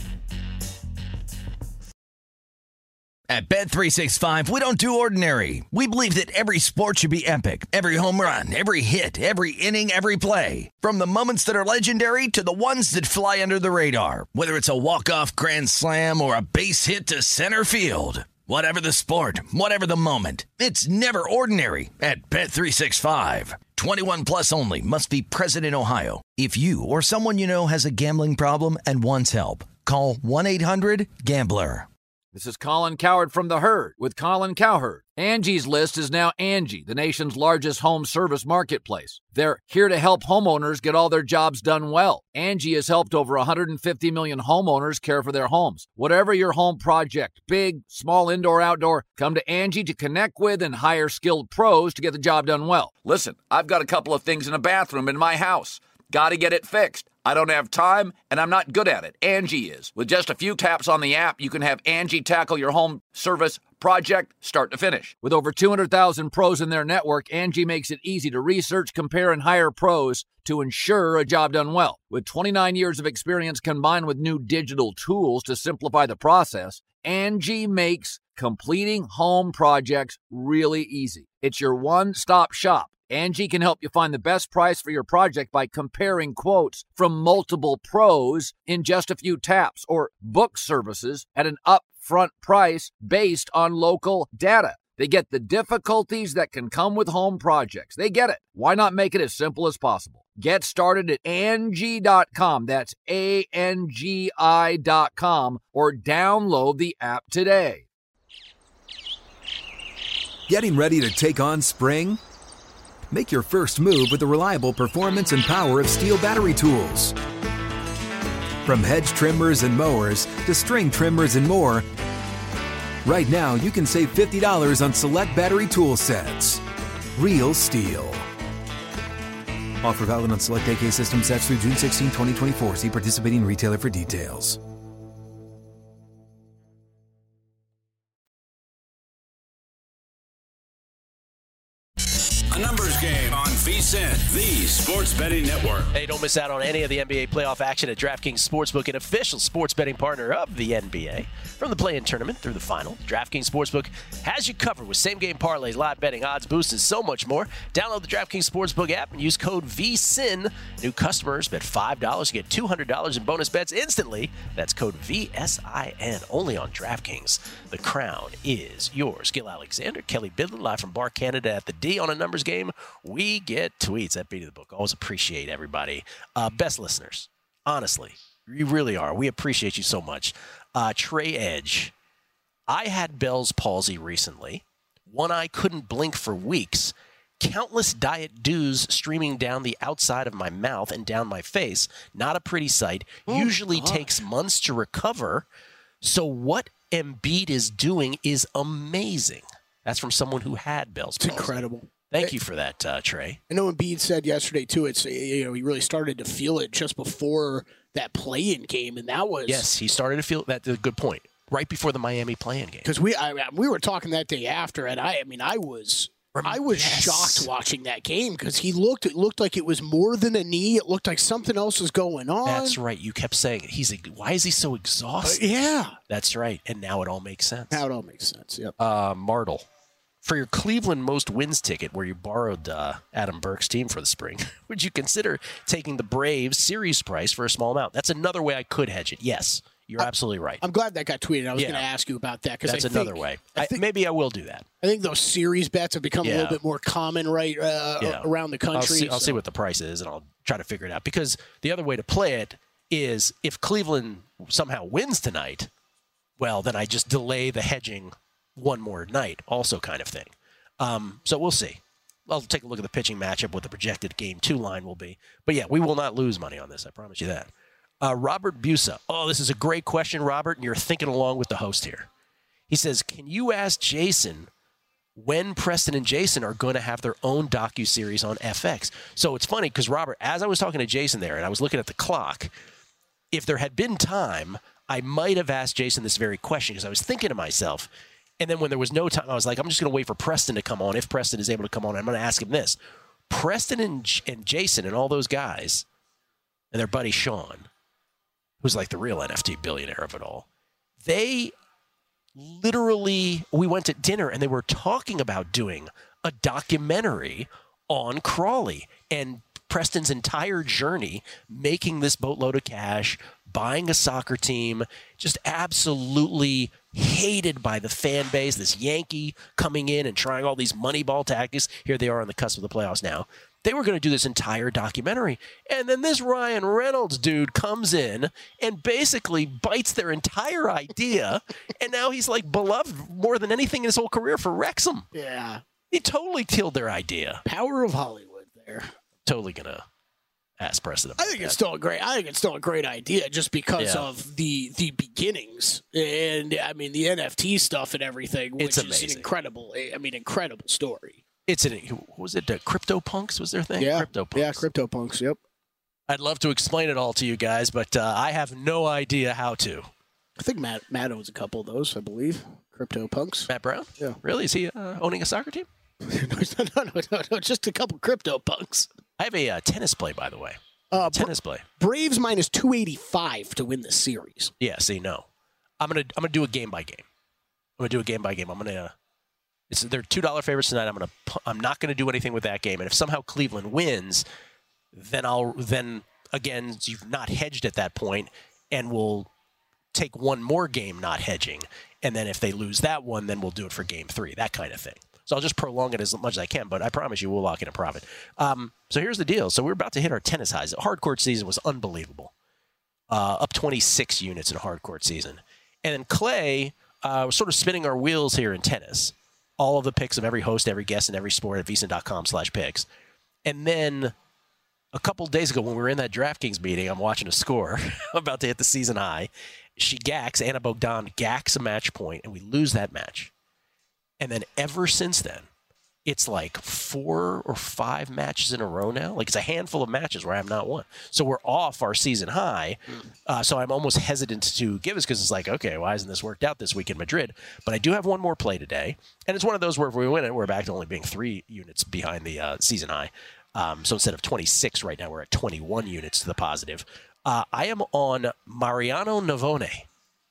At Bet365, we don't do ordinary. We believe that every sport should be epic. Every home run, every hit, every inning, every play. From the moments that are legendary to the ones that fly under the radar. Whether it's a walk-off grand slam or a base hit to center field. Whatever the sport, whatever the moment. It's never ordinary at Bet365. 21 plus only. Must be present in Ohio. If you or someone you know has a gambling problem and wants help, call 1-800-GAMBLER. This is Colin Cowherd from The Herd with Colin Cowherd. Angie's List is now Angie, the nation's largest home service marketplace. They're here to help homeowners get all their jobs done well. Angie has helped over 150 million homeowners care for their homes. Whatever your home project, big, small, indoor, outdoor, come to Angie to connect with and hire skilled pros to get the job done well. Listen, I've got a couple of things in a bathroom in my house. Got to get it fixed. I don't have time, and I'm not good at it. Angie is. With just a few taps on the app, you can have Angie tackle your home service project start to finish. With over 200,000 pros in their network, Angie makes it easy to research, compare, and hire pros to ensure a job done well. With 29 years of experience combined with new digital tools to simplify the process, Angie makes completing home projects really easy. It's your one-stop shop. Angie can help you find the best price for your project by comparing quotes from multiple pros in just a few taps, or book services at an upfront price based on local data. They get the difficulties that can come with home projects. They get it. Why not make it as simple as possible? Get started at Angie.com. That's ANGI.com, or download the app today. Getting ready to take on spring? Make your first move with the reliable performance and power of Steel battery tools. From hedge trimmers and mowers to string trimmers and more, right now you can save $50 on select battery tool sets. Real Steel. Offer valid on select AK system sets through June 16, 2024. See participating retailer for details. A numbers game on VSiN, the Sports Betting Network. Hey, don't miss out on any of the NBA playoff action at DraftKings Sportsbook, an official sports betting partner of the NBA. From the play-in tournament through the final, DraftKings Sportsbook has you covered with same-game parlays, live betting, odds boosts, and so much more. Download the DraftKings Sportsbook app and use code VSiN. New customers bet $5 to get $200 in bonus bets instantly. That's code VSIN, only on DraftKings. The crown is yours. Gil Alexander, Kelly Bidlin, live from Bar Canada at the D on a numbers game. We get tweets at Beat of the Book. Always appreciate everybody. Best listeners. Honestly, you really are. We appreciate you so much. Trey Edge. I had Bell's palsy recently. One eye couldn't blink for weeks. Countless diet dews streaming down the outside of my mouth and down my face. Not a pretty sight. Usually takes months to recover. So what Embiid is doing is amazing. That's from someone who had Bell's palsy. It's incredible. Thank you for that, Trey. I know Embiid said yesterday, too, he really started to feel it just before that play-in game, and that was... Yes, he started to feel that's a good point. Right before the Miami play-in game. Because we were talking that day after, and I was shocked watching that game because it looked like it was more than a knee. It looked like something else was going on. That's right. You kept saying it. Why is he so exhausted? Yeah. That's right. And now it all makes sense. Yep. Martle. For your Cleveland most wins ticket, where you borrowed Adam Burke's team for the spring, would you consider taking the Braves series price for a small amount? That's another way I could hedge it. Yes, you're absolutely right. I'm glad that got tweeted. I was going to ask you about that. That's another way. Maybe I will do that. I think those series bets have become a little bit more common around the country. I'll see what the price is, and I'll try to figure it out. Because the other way to play it is if Cleveland somehow wins tonight, well, then I just delay the hedging one more night, also kind of thing. So we'll see. I'll take a look at the pitching matchup, what the projected Game 2 line will be. But yeah, we will not lose money on this. I promise you that. Robert Busa. Oh, this is a great question, Robert, and you're thinking along with the host here. He says, can you ask Jason when Preston and Jason are going to have their own docuseries on FX? So it's funny because, Robert, as I was talking to Jason there and I was looking at the clock, if there had been time, I might have asked Jason this very question because I was thinking to myself, and then when there was no time, I was like, I'm just going to wait for Preston to come on. If Preston is able to come on, I'm going to ask him this. Preston and Jason and all those guys and their buddy Sean, who's like the real NFT billionaire of it all, they literally, we went to dinner and they were talking about doing a documentary on Crawley and Preston's entire journey, making this boatload of cash, buying a soccer team, just absolutely hated by the fan base, this Yankee coming in and trying all these Moneyball tactics. Here they are on the cusp of the playoffs now. They were going to do this entire documentary. And then this Ryan Reynolds dude comes in and basically bites their entire idea. And now he's like beloved more than anything in his whole career for Wrexham. Yeah. He totally killed their idea. Power of Hollywood there. Totally going to ask Preston about I think it's still a great idea just because of the beginnings and the NFT stuff and everything, which is an incredible story. Was it CryptoPunks was their thing? Yeah. CryptoPunks. Yeah, CryptoPunks, yep. I'd love to explain it all to you guys, but I have no idea how to. I think Matt owns a couple of those, I believe. CryptoPunks. Matt Brown? Yeah. Really? Is he owning a soccer team? No, just a couple CryptoPunks. I have a tennis play, by the way. Tennis play. Braves minus 285 to win the series. Yeah, see, no. I'm gonna do a game by game. They're $2 favorites tonight. I'm not gonna do anything with that game. And if somehow Cleveland wins, then again you've not hedged at that point, and we'll take one more game not hedging, and then if they lose that one, then we'll do it for game 3, that kind of thing. So I'll just prolong it as much as I can, but I promise you we'll lock in a profit. So here's the deal. So we're about to hit our tennis highs. The hardcourt season was unbelievable. Up 26 units in a hardcourt season. And then Clay was sort of spinning our wheels here in tennis. All of the picks of every host, every guest, and every sport at vsin.com/picks. And then a couple days ago when we were in that DraftKings meeting, I'm watching a score. I'm about to hit the season high. Anna Bogdan gacks a match point, and we lose that match. And then ever since then, it's like 4 or 5 matches in a row now. Like, it's a handful of matches where I have not won. So we're off our season high. So I'm almost hesitant to give this because it's like, okay, why hasn't this worked out this week in Madrid? But I do have one more play today. And it's one of those where if we win it, we're back to only being 3 units behind the season high. So instead of 26 right now, we're at 21 units to the positive. I am on Mariano Navone.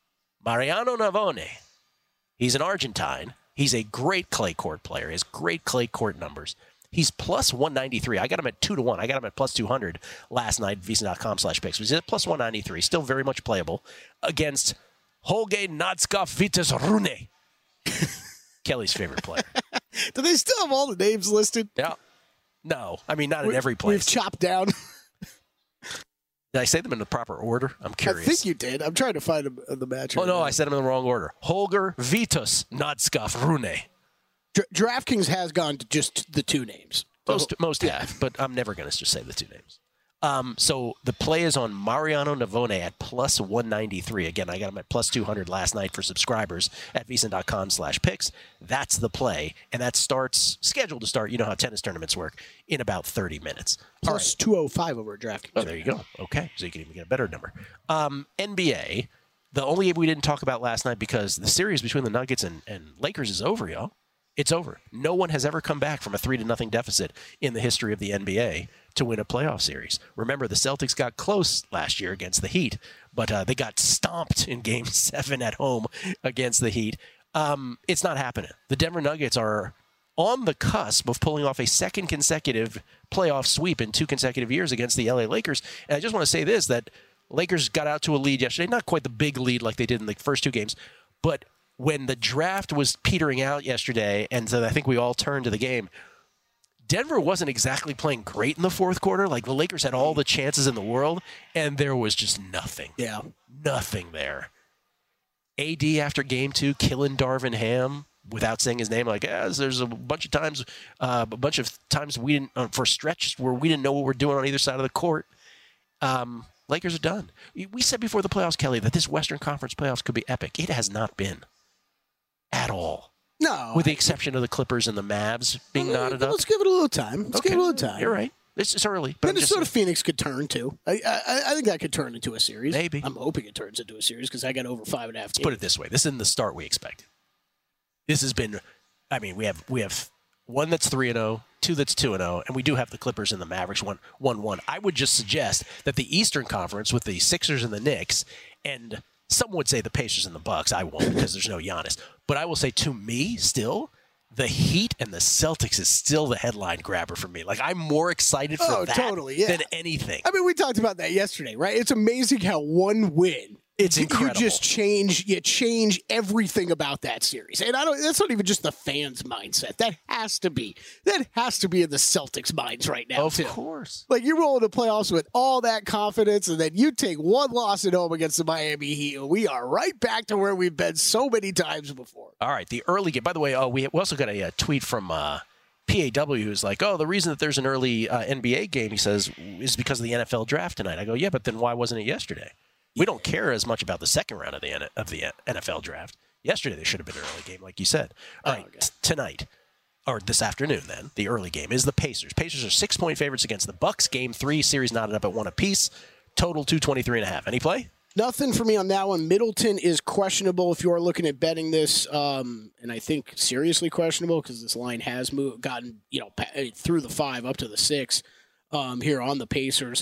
He's an Argentine. He's a great clay court player. He has great clay court numbers. He's plus 193. I got him at 2-1. I got him at plus 200 last night, vsin.com/picks. He's at plus 193. Still very much playable against Holger Nadskov Vitas Rune. Kelly's favorite player. Do they still have all the names listed? Yeah. No. I mean, not in every place. We've chopped down. Did I say them in the proper order? I'm curious. I think you did. I'm trying to find them in the match. Oh, no, I said them in the wrong order. Holger Vitas Nadskov Rune. DraftKings has gone to just the 2 names. Most have, but I'm never going to just say the 2 names. So the play is on Mariano Navone at plus 193. Again, I got him at plus 200 last night for subscribers at vsin.com/picks. That's the play, and that scheduled to start, you know how tennis tournaments work, in about 30 minutes. Plus 205 over DraftKings. Oh, there you go. Okay, so you can even get a better number. NBA, the only game we didn't talk about last night because the series between the Nuggets and Lakers is over, y'all. It's over. No one has ever come back from a 3-0 deficit in the history of the NBA to win a playoff series. Remember, the Celtics got close last year against the Heat, but they got stomped in Game 7 at home against the Heat. It's not happening. The Denver Nuggets are on the cusp of pulling off a second consecutive playoff sweep in 2 consecutive years against the LA Lakers. And I just want to say this, that Lakers got out to a lead yesterday, not quite the big lead like they did in the first 2 games, but when the draft was petering out yesterday, and so I think we all turned to the game, Denver wasn't exactly playing great in the fourth quarter. Like, the Lakers had all the chances in the world, and there was just nothing. Yeah. Nothing there. AD after game 2, killing Darvin Ham without saying his name. Like, there's a bunch of times we didn't, for stretches where we didn't know what we're doing on either side of the court. Lakers are done. We said before the playoffs, Kelly, that this Western Conference playoffs could be epic. It has not been. At all. No. With the exception of the Clippers and the Mavs being knotted up. Let's give it a little time. Give it a little time. You're right. It's early. But Minnesota Phoenix could turn, too. I think that could turn into a series. Maybe. I'm hoping it turns into a series because I got over 5.5 games. Let's put it this way. This isn't the start we expected. This has been, I mean, we have one that's 3-0, 2 that's 2-0, and we do have the Clippers and the Mavericks 1-1. I would just suggest that the Eastern Conference with the Sixers and the Knicks, and some would say the Pacers and the Bucks. I won't because there's no Giannis. But I will say, to me, still, the Heat and the Celtics is still the headline grabber for me. Like, I'm more excited for that than anything. I mean, we talked about that yesterday, right? It's amazing how one win, it's incredible. You change everything about that series. And that's not even just the fans' mindset. That has to be in the Celtics' minds right now, Of course. Like, you're rolling the playoffs with all that confidence, and then you take one loss at home against the Miami Heat, and we are right back to where we've been so many times before. All right, the early game. By the way, we also got a tweet from PAW who's like, the reason that there's an early NBA game, he says, is because of the NFL draft tonight. I go, yeah, but then why wasn't it yesterday? We don't care as much about the second round of the NFL draft. Yesterday, there should have been an early game, like you said. All right, tonight, or this afternoon then, the early game is the Pacers. Pacers are 6-point favorites against the Bucks. Game 3, series knotted up at 1 apiece. Total 223.5. Any play? Nothing for me on that one. Middleton is questionable if you are looking at betting this, and I think seriously questionable because this line has gotten through the 5 up to the 6. Here on the Pacers.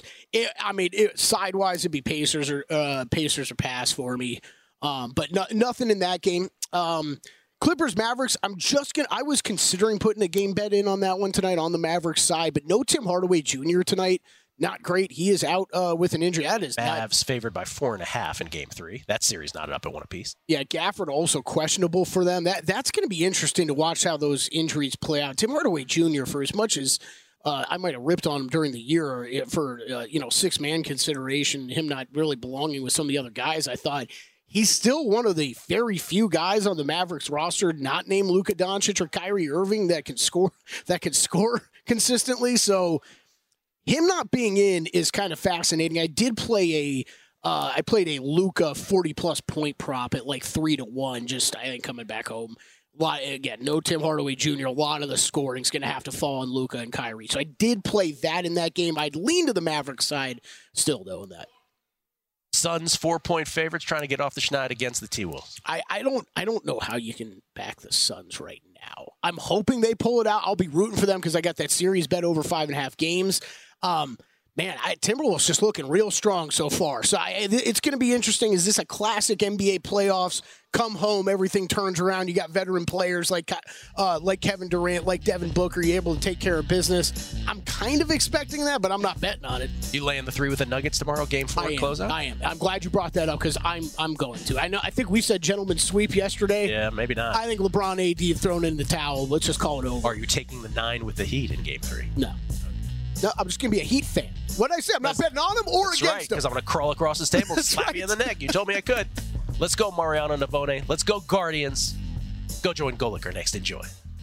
Sidewise it'd be Pacers or pass for me. But nothing in that game. Clippers Mavericks, I was considering putting a game bet in on that one tonight on the Mavericks side, but no Tim Hardaway Jr. tonight. not great. He is out with an injury. That is Mavs favored by 4.5 in Game 3. That series knotted up at 1 apiece. Yeah, Gafford also questionable for them. That's going to be interesting to watch how those injuries play out. Tim Hardaway Jr., for as much as I might have ripped on him during the year for six-man consideration, him not really belonging with some of the other guys, I thought he's still one of the very few guys on the Mavericks roster not named Luka Doncic or Kyrie Irving that can score consistently. So him not being in is kind of fascinating. I did play I played a Luka 40-plus point prop at like 3-1, just I think coming back home. Again, no Tim Hardaway Jr. A lot of the scoring is going to have to fall on Luka and Kyrie. So I did play that in that game. I'd lean to the Mavericks side still, though, in that. Suns 4-point favorites trying to get off the schneid against the T-Wolves. I don't know how you can back the Suns right now. I'm hoping they pull it out. I'll be rooting for them because I got that series bet over 5.5 games. Timberwolves just looking real strong so far. So it's going to be interesting. Is this a classic NBA playoffs? Come home, everything turns around. You got veteran players like Kevin Durant, like Devin Booker. You're able to take care of business. I'm kind of expecting that, but I'm not betting on it. You laying the 3 with the Nuggets tomorrow, Game 4 closeout? I am. I'm glad you brought that up because I'm going to. I think we said gentleman's sweep yesterday. Yeah, maybe not. I think LeBron AD have thrown in the towel. Let's just call it over. Are you taking the 9 with the Heat in Game 3? No, I'm just going to be a Heat fan. What did I say? I'm not betting on him or against him. Because I'm going to crawl across this table and slap you in the neck. You told me I could. Let's go, Mariano Navone. Let's go, Guardians. Go join Goliker next. Enjoy.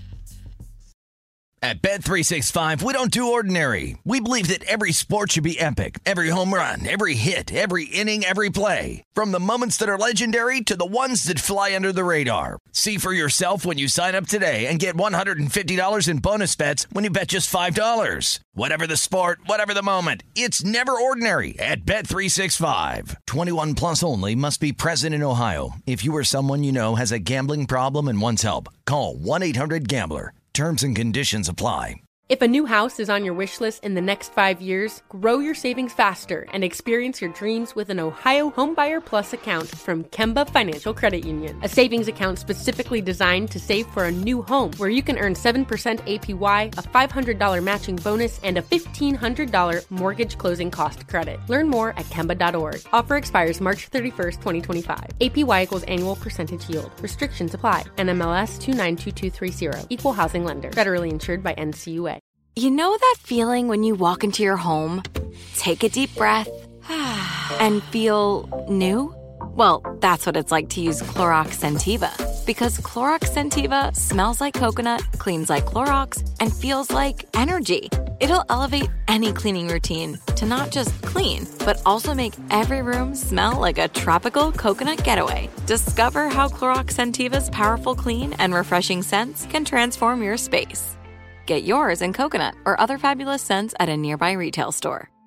At Bet365, we don't do ordinary. We believe that every sport should be epic. Every home run, every hit, every inning, every play. From the moments that are legendary to the ones that fly under the radar. See for yourself when you sign up today and get $150 in bonus bets when you bet just $5. Whatever the sport, whatever the moment, it's never ordinary at Bet365. 21 plus only. Must be present in Ohio. If you or someone you know has a gambling problem and wants help, call 1-800-GAMBLER. Terms and conditions apply. If a new house is on your wish list in the next 5 years, grow your savings faster and experience your dreams with an Ohio Homebuyer Plus account from Kemba Financial Credit Union. A savings account specifically designed to save for a new home where you can earn 7% APY, a $500 matching bonus, and a $1,500 mortgage closing cost credit. Learn more at Kemba.org. Offer expires March 31st, 2025. APY equals annual percentage yield. Restrictions apply. NMLS 292230. Equal housing lender. Federally insured by NCUA. You know that feeling when you walk into your home, take a deep breath, and feel new? Well, that's what it's like to use Clorox Scentiva. Because Clorox Scentiva smells like coconut, cleans like Clorox, and feels like energy. It'll elevate any cleaning routine to not just clean, but also make every room smell like a tropical coconut getaway. Discover how Clorox Scentiva's powerful clean and refreshing scents can transform your space. Get yours in coconut or other fabulous scents at a nearby retail store.